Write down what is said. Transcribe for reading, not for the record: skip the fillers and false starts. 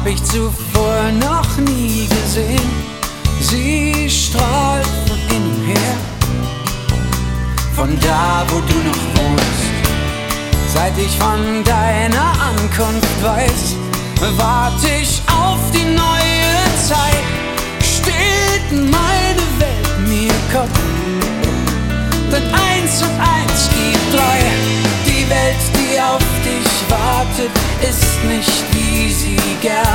hab ich zuvor noch nie gesehen. Sie strahlt von innen her, von da, wo du noch wohnst. Seit ich von deiner Ankunft weiß, warte ich auf die neue Zeit. Steht meine Welt mir Kopf, denn 1 und 1 gibt 3. Die Welt, die auf dich wartet, ist nicht wie sie gern